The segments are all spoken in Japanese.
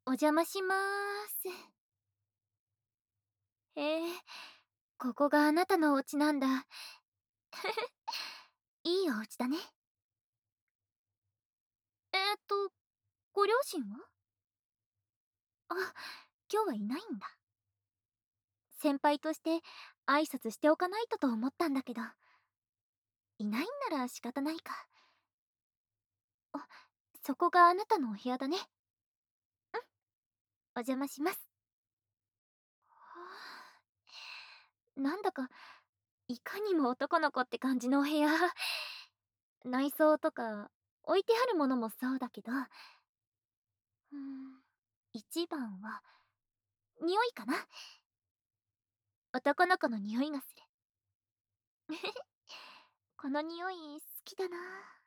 お邪魔しまーす。へえ、ここがあなたのお家なんだ。いいお家だね。えーっと、ご両親は？あ、今日はいないんだ。先輩として挨拶しておかないとと思ったんだけど、いないんなら仕方ないか。あ、そこがあなたのお部屋だね。お邪魔します。はあ、なんだか、いかにも男の子って感じのお部屋。内装とか、置いてあるものもそうだけど、一番は、匂いかな。男の子の匂いがする。この匂い好きだな。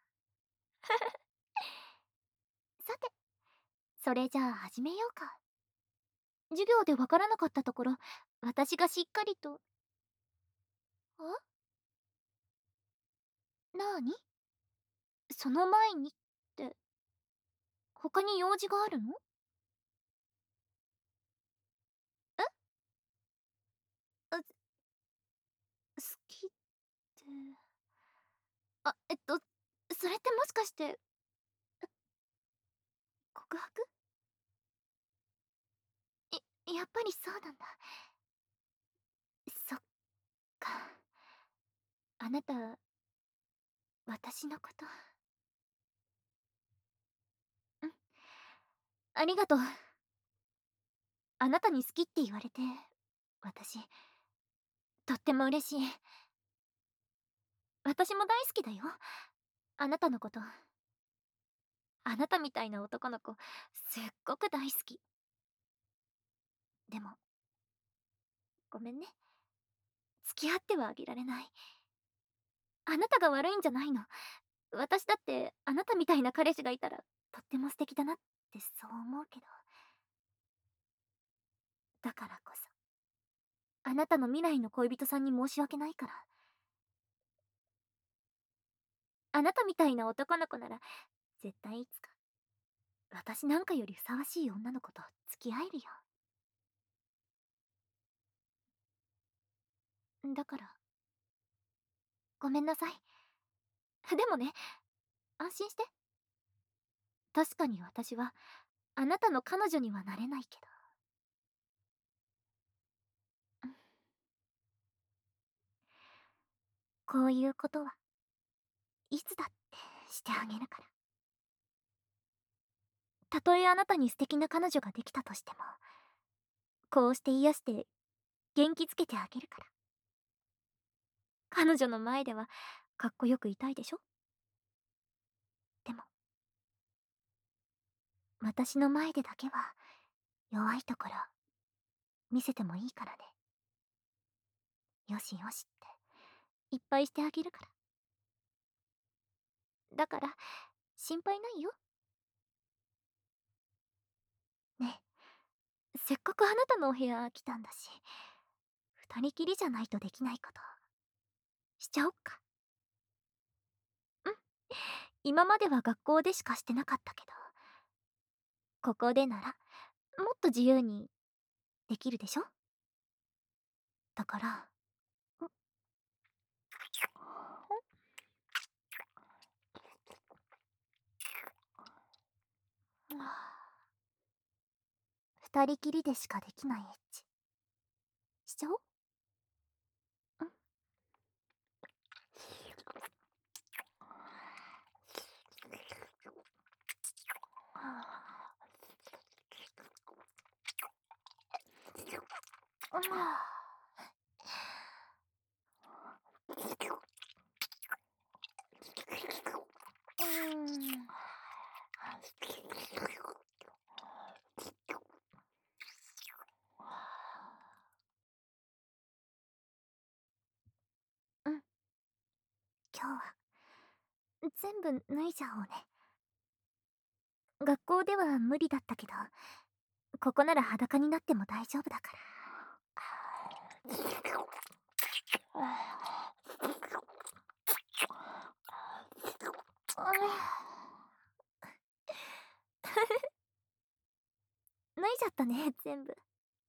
さて、それじゃあ始めようか。授業でわからなかったところ、私がしっかりと。あ、なーに？その前にって、他に用事があるの？え？好きって。あ、それってもしかして、告白？やっぱりそうなんだ。そっか。あなた、私のこと。うん、ありがとう。あなたに好きって言われて、私、とっても嬉しい。私も大好きだよ。あなたのこと。あなたみたいな男の子、すっごく大好き。でも、ごめんね。付き合ってはあげられない。あなたが悪いんじゃないの。私だってあなたみたいな彼氏がいたらとっても素敵だなってそう思うけど。だからこそ、あなたの未来の恋人さんに申し訳ないから。あなたみたいな男の子なら、絶対いつか、私なんかよりふさわしい女の子と付き合えるよ。だから、ごめんなさい。でもね、安心して。確かに私は、あなたの彼女にはなれないけど。こういうことはいつだってしてあげるから。たとえあなたに素敵な彼女ができたとしても、こうして癒して元気づけてあげるから。彼女の前ではかっこよくいたいでしょ？でも、私の前でだけは弱いところ見せてもいいからね。よしよしっていっぱいしてあげるから。だから心配ないよ。ねえ、せっかくあなたのお部屋来たんだし、二人きりじゃないとできないことしちゃおっか。うん、今までは学校でしかしてなかったけど、ここでならもっと自由にできるでしょ？だから、二人きりでしかできないエッチしちゃおう。うん、うん、今日は全部脱いじゃおうね。学校では無理だったけど、ここなら裸になっても大丈夫だから。 脱いじゃったね、全部。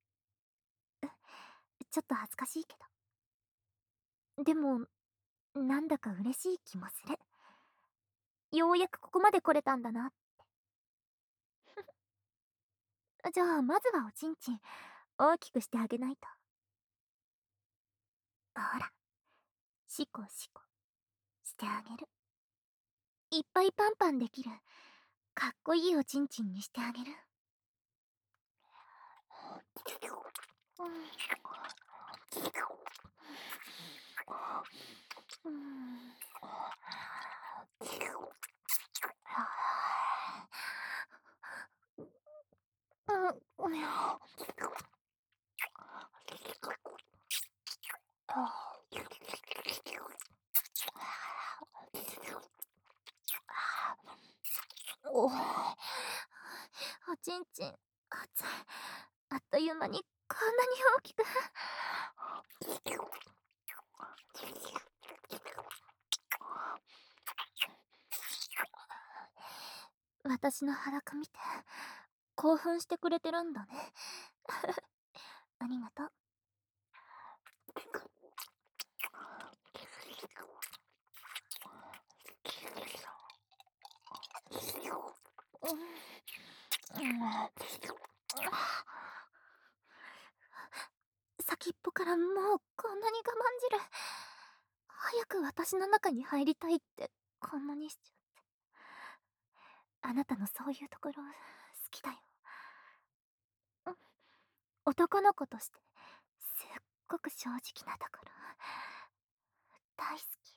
ちょっと恥ずかしいけど。でも、なんだか嬉しい気もする。ようやくここまで来れたんだな。じゃあ、まずはおちんちん、大きくしてあげないと。ほら、シコシコしてあげる。いっぱいパンパンできる、かっこいいおちんちんにしてあげる。うん。うん。うん。おおちんちん、熱い。あっという間にこんなに大きく。私の裸見て、興奮してくれてるんだね。ありがとう。うん、先っぽからもうこんなに我慢汁。早く私の中に入りたいってこんなにしちゃって。あなたのそういうところ好きだよ。うん、男の子としてすっごく正直なところ大好き。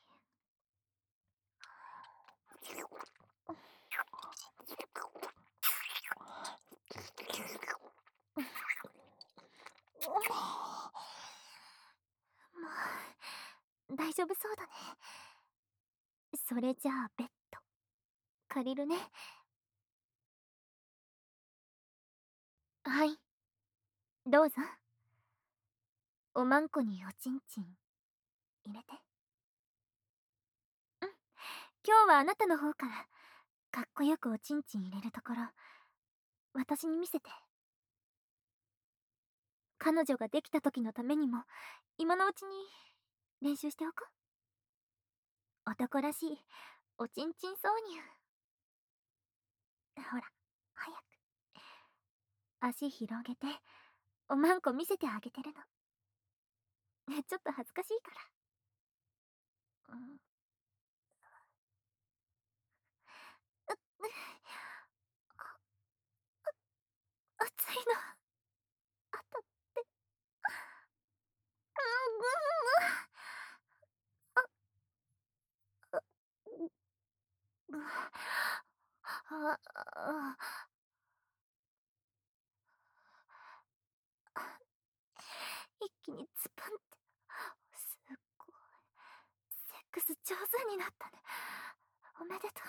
もう大丈夫そうだね。それじゃあベッド借りるね。はい、どうぞ。おまんこにおちんちん入れて。うん、今日はあなたの方からかっこよくおちんちん入れるところ私に見せて。彼女ができた時のためにも今のうちに練習しておこう。男らしいおちんちん挿入。ほら、早く足広げておまんこ見せてあげてるの。ちょっと恥ずかしいから。うん、熱いの当たって。うん、一気にズパンって。すっごいセックス上手になったね。おめでとう。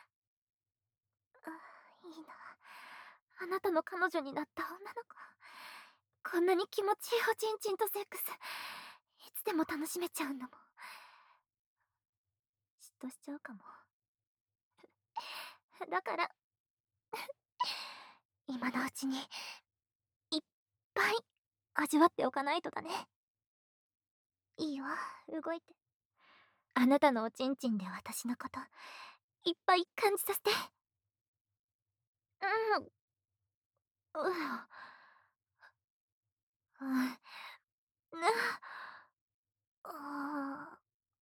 いいな、あなたの彼女になった女の子。こんなに気持ちいいおちんちんとセックスいつでも楽しめちゃうんだもん。嫉妬しちゃうかも。だから今のうちにいっぱい味わっておかないとだね。いいよ、動いて。あなたのおちんちんで私のこといっぱい感じさせて。うん、うん、うん、あ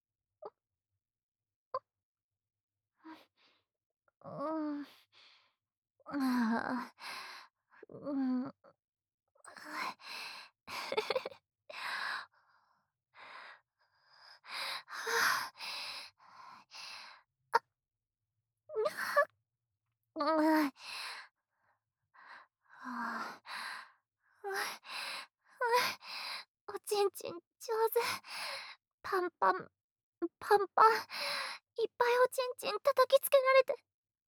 あ、うん、ああ、うん、うん、おちんちん上手。パンパン、パンパン。いっぱいおちんちん叩きつけられて。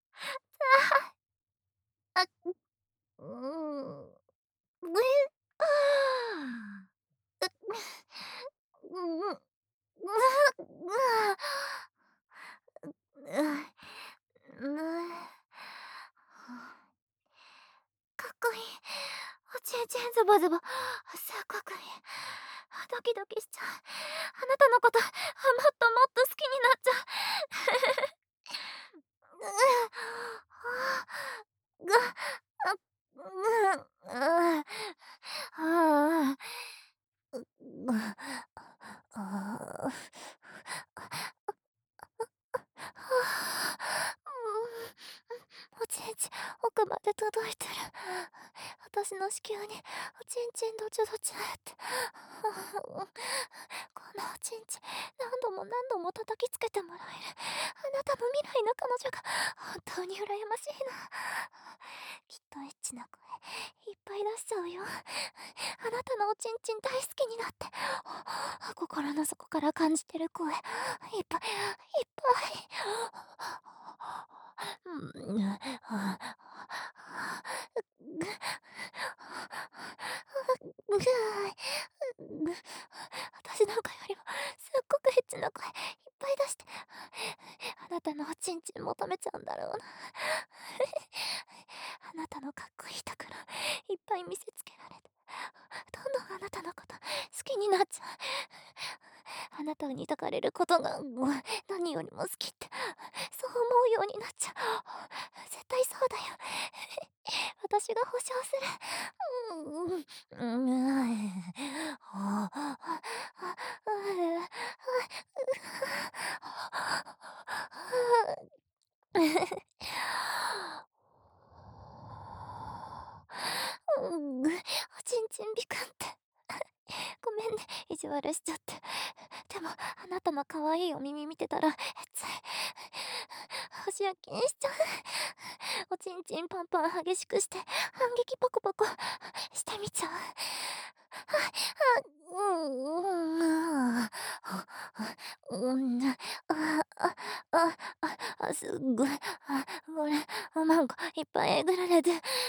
ああ、うーん。ぐえ、ああ。う、うん、 こいい。おちんちんズボズボ。すっごくいい。ドキドキしちゃう。あなたのこと、もっともっと好きになっちゃう。が、あ、ああ、あおちんちん奥まで届いてる。私の子宮におちんちんどちょどちょって。このおちんちん何度も何度も叩きつけてもらえるあなたの未来の彼女が本当に羨ましいな。きっとエッチな声いっぱい出しちゃうよ。あなたのおちんちん大好きになって心の底から感じてる声いっぱいいっぱい。うん、ぐ私なんかよりもすっごくエッチな声いっぱい出してあなたのおちんちん求めちゃうんだろうな。あなたのかっこいいところいっぱい見せつけられてどんどんあなたのこと好きになっちゃう。あなたに抱かれることが何よりも好きってそう思うようになっちゃう。絶対そうだよ。私が保証する。おちんちんびくんって。ごめんね、意地悪しちゃって。でも、あなたの可愛いお耳見てたら、つい、足焼きにしちゃう。おちんちんパンパン激しくして、反撃パコパコしてみちゃう。すっごい、これ、なんかいっぱいえぐられて、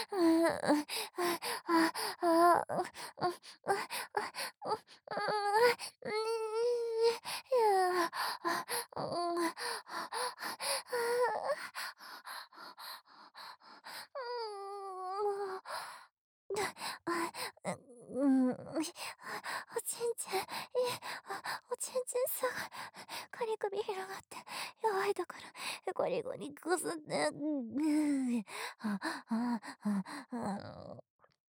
おちんちん、おちんちんすごい、カリ首広がって、弱いところ、ゴリゴリこすって、あ、あ、あ、あ、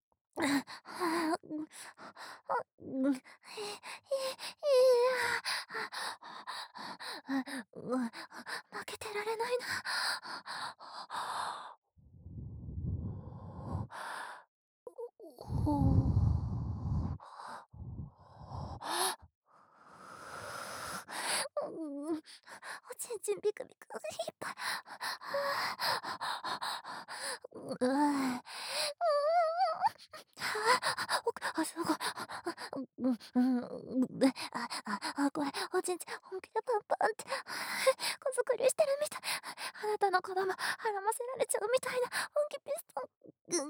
負けてられないな。おちんちんビクビクいっぱい。すごい。これ、おちんちん本気でパンパンって、子作りしてるみたい。あなたの子供、はらませられちゃうみたいな、本気ピストン。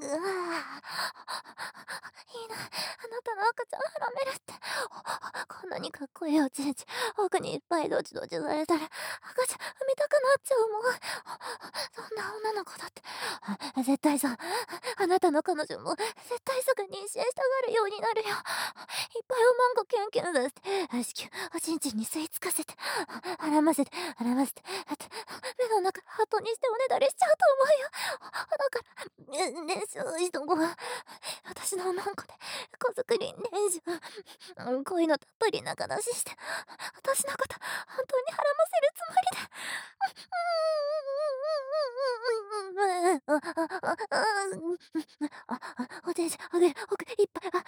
いいな、あなたの赤ちゃんはらめるって。こんなにかっこいいおちんちん、奥にいっぱいドチドチされたら、赤ちゃん産みたくなっちゃうもん。そんな女の子だって、絶対さ、あなたの彼女も絶対すぐ妊娠したがるようになるよ。いっぱいおまんこキュンキュンさせて、子宮おちんちんに吸い付かせて、あらませて、あらませて、目の中ハートにしておねだりしちゃうと思うよ。だから、練習しとこう。私のおまんこで子作り練習。恋のたっぷりな話して、私のこと本当にはらませるつもりで。おでんしあげる、いっぱい、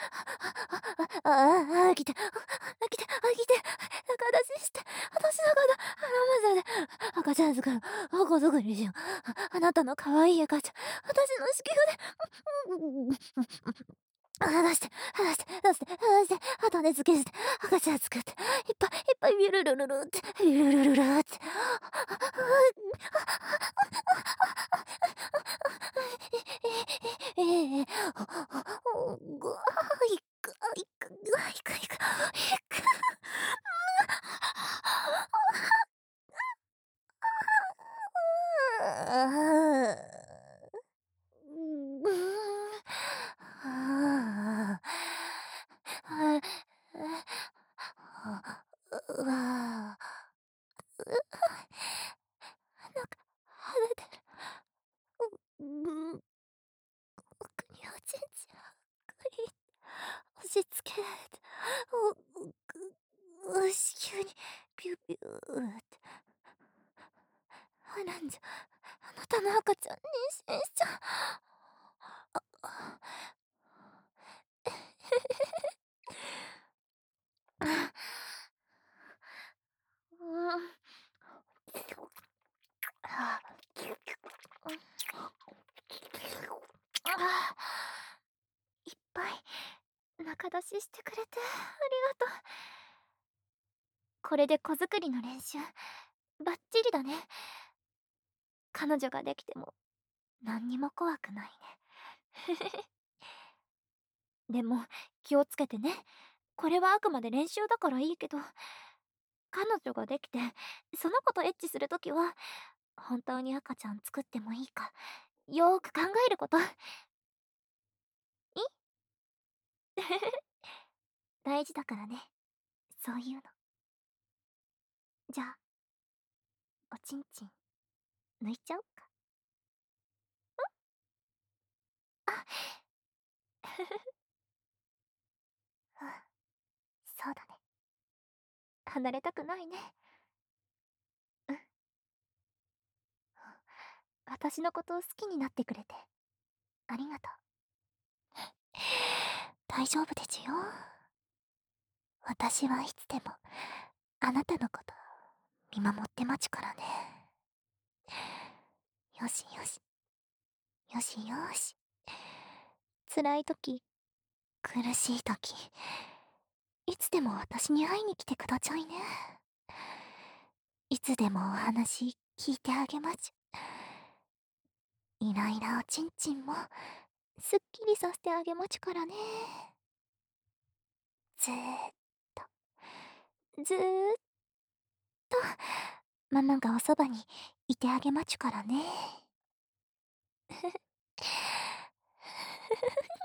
来て、来て、来て、仲出しして、私のこと、あらまさで、赤ちゃん作る、子作りしよう。あなたの可愛い赤ちゃん、私の子宮で、出して、出して、出して、出して、あとね付けして、赤ちゃん作って、いっぱいいっぱいビュルルルルって、ビュルルルルって。えええぐわいく、いく、いく、いく、いく。 しつけ。急に、ピュピューって。なんじゃ、あなたの赤ちゃん妊娠しちゃう。うん。いっぱい中出ししてくれてありがとう。これで子作りの練習バッチリだね。彼女ができても何にも怖くないね。でも気をつけてね。これはあくまで練習だからいいけど、彼女ができてその子とエッチするときは本当に赤ちゃん作ってもいいかよーく考えること。大事だからね、そういうの。じゃあおちんちん抜いちゃおっか。うん、そうだね。離れたくないね。うん。私のことを好きになってくれてありがとう。大丈夫ですよ。私はいつでもあなたのこと見守って待ちからね。よしよし、よしよし。辛い時、苦しい時、いつでも私に会いに来てくださいね。いつでもお話聞いてあげます。イライラおちんちんもすっきりさせてあげまちからね。ずーっと、ずーっと、ママがおそばにいてあげまちゅからね。